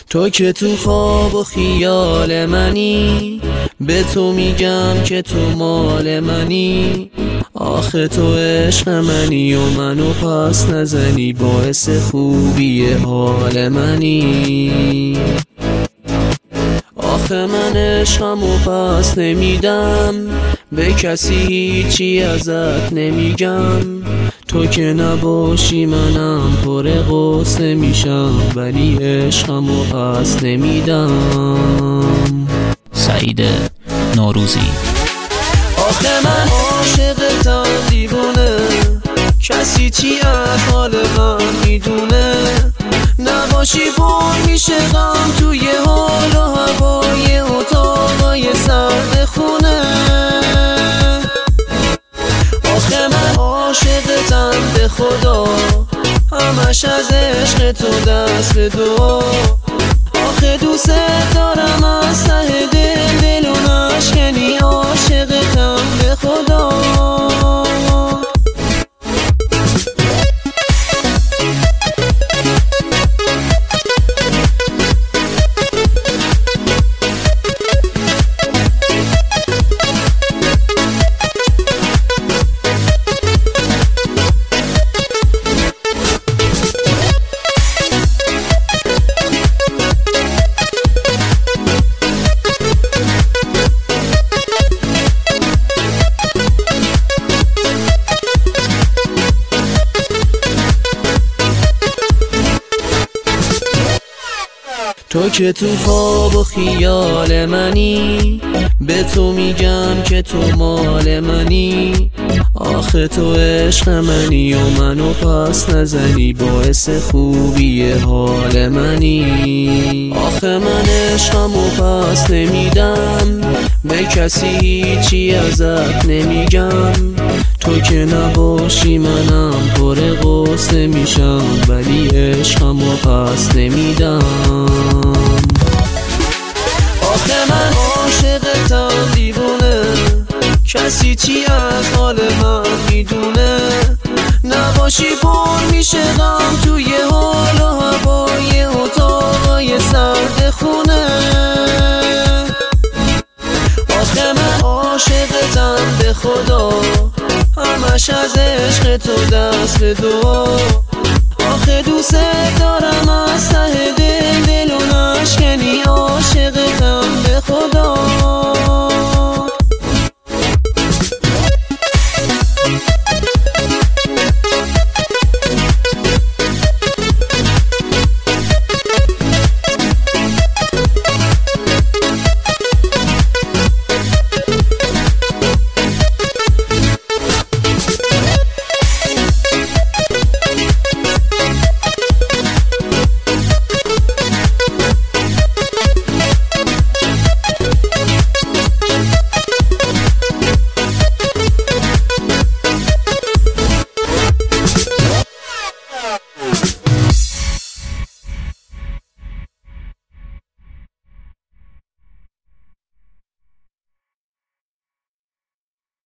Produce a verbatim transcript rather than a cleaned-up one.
تو که تو خواب و خیال منی، به تو میگم که تو مال منی. آخه تو عشق منی و منو پس نزنی، باعث خوبی حال منی. آخه من عشقمو پس نمیدم، به کسی هیچی ازت نمیگم. تو که نباشی منم پر غصه میشم، ولی عشقمو پس نمیدم. سعید نوروزی. آخه من عاشقتم دیوونه، کسی چی از حال من میدونه. نباشی پر میشه غم توی حال و هوای اتاقای سرد خونه. آخه من عاشقتم به خدا، همش از عشق تو دست به دعا. آخه دوست دارم از ته دل، دل و نشکنی. عاشقتم به خدا. تو که تو خواب و خیال منی، به تو میگم که تو مال منی. آخه تو عشق منی و منو پس نزنی، باعث خوبی حال منی. آخه من عشقمو پس نمیدم، به کسی هیچی ازت نمیگم. تو که نباشی منم پر غصه میشم، ولی عشقمو پس نمیدم. آخه من عاشقتم دیوونه، کسی چی از حال من میدونه. نباشی پر میشه غم توی حال و هوای اتاقای سرد خونه. آخه من عاشقتم به خدا، همش از عشق تو دست به دعا. آخه دوست دارم از ته دل، دل و نشکنی. عاشقتم به خدا.